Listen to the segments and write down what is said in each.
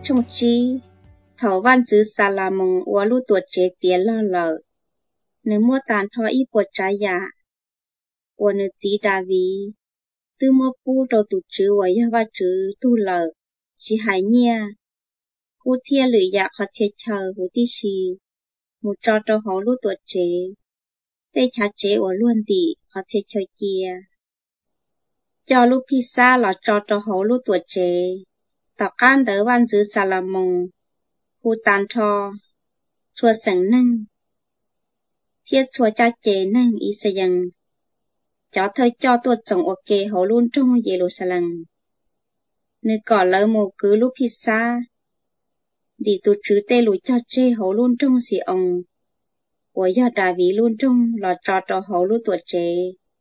trong chi thầu văn chữ xà là mong ua lu tuột chế tía lo lợ nếu mua tàn thọ ít bột trái giả ua nếu tí đà vì tư mua pu đầu tụt chữ ua ya va chữ tu lợ chỉ hải nha cô thia lưỡi dạ khó chế chờ hú tí xì một trò hó lu tuột chế tê chá chế ua luôn tỉ khó chế chơi kia cho lu pizza là trò hó lu tuột chế tập can đỡ văn chữ xà là mong hú tàn thọ chua sẵn nâng thiết chua cha chế nâng ý xây dựng cho thời cho tuột tổng ok hổ luôn trong Jerusalem nơi cỏ lỡ một cứ lúc pizza đi tụt chữ tê lùi cho chế hổ luôn trong xì ông của do đà ví luôn trong là trò hổ luôn tuột chế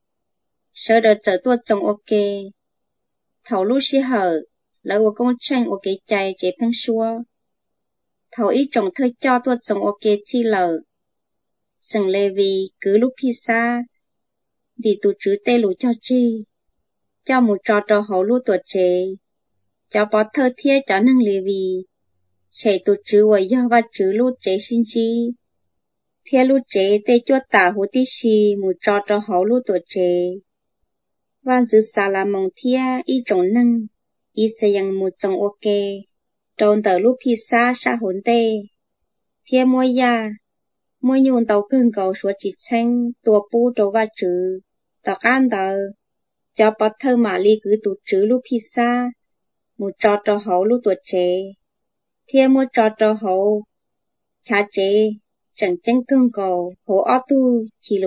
sơ đợt trở tuột tổng ok thầu lúc xì hở lỡ của công tranh ok chạy chế phăng xua thầu ít trồng thời cho tuột tổng ok chi lờ sừng lê vì cứ lúc pizza đi tụt chữ tê lù cho chi cho một trò hậu lu tuột chế cho bó thơ thiết cho năng lì vì chế tụt chữ ở do và chữ lu chế xin chi thiết lu chế tê chuột tả hú tí xì một trò hậu lu tuột chế và dự xà là mong thiết ý trồng năng ý xây dựng một trồng ok trồng tờ lu pizza xa hồn tê thiết mua ya mua nhung tàu cưng cầu số chỉ xanh tua pu trâu và chữ tàu can tờ cho bát thơ mà ly cứ tụt chữ lu pizza một trò hậu lu tuột chế thiên mua trò hậu cha chế chẳng chân cưng cầu hổ ó tu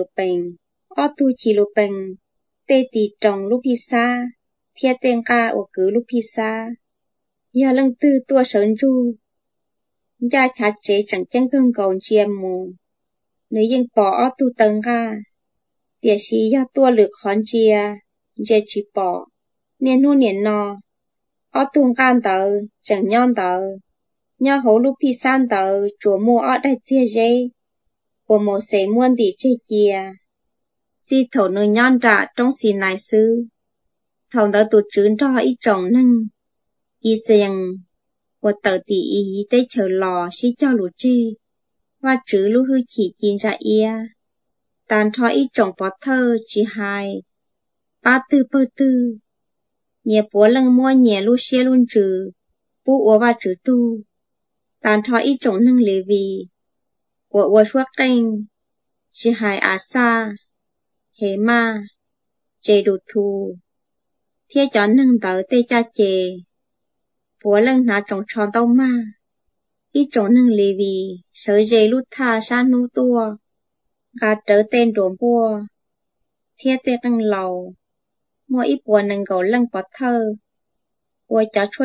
chỉ lục bình tê tì trồng lu pizza thiên tên ca ở cứ lu pizza giờ lăng tư tua sơn ru gia cha chế chẳng chân cưng cầu chiêm mù nếu yên bỏ tu tầng ra địa sĩ do tua lực khón chia dễ chỉ bỏ nên nu nên nọ ở tung can tờ chẳng nhon tờ nhо hổ lu pi san tờ chúa mua ở đây chia dễ của một sẽ muôn đi chơi kia si thổ nơi nhon trả trong xì này sư thầu đỡ tụt trứng cho ít trồng nâng y xem của tờ tỷ ý tới chờ lò si cho lũ chi và chữ lũ hư chỉ chín ra ia tàn thọ ít trồng bó thơ chỉ hai ba tư bơ tư nhẹ bố lăng mua nhẹ lũ xe luôn trừ bố ua và chữ tu tàn thọ ít trồng nâng lề vì ua suốt kênh chỉ hai á xa hế ma chê đột thù thiết cho nâng tớ tê cha chê bố lăng ná trồng tròn tàu ma ít trồng nâng lề vì sở dê lút tha xa nô tua gà trở tên đồn bùa thiết tê răng lầu mua ít bùa nâng gấu lăng bó thơ bùa chó chuột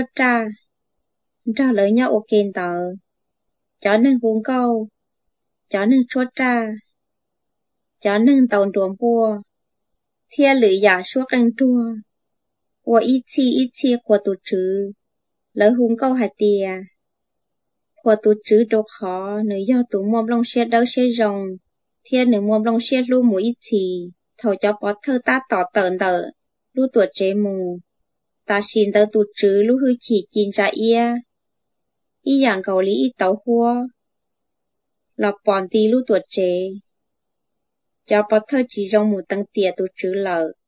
trả lời nhau ô kênh tờ chó nâng hùng câu chó nâng chuột chó nâng tàu đồn bùa thiết lưỡi giả suốt răng chua bùa ít chi của tụt chữ lời hùng câu hạt tìa của tụt chữ đồ khó nếu do tụi mồm lông xe đâu xe rồng thiên nếu mua lông xe lu mũi chỉ thầu cho bó thơ ta tỏ tợn tờ lu tuột chế mù ta xin tờ tụt chữ lu hư chỉ chín ra ia y dạng cầu lý ít tàu hua lọc bọn tì lu tuột chế cho bó thơ chỉ rong một tầng tìa tụt chữ lợ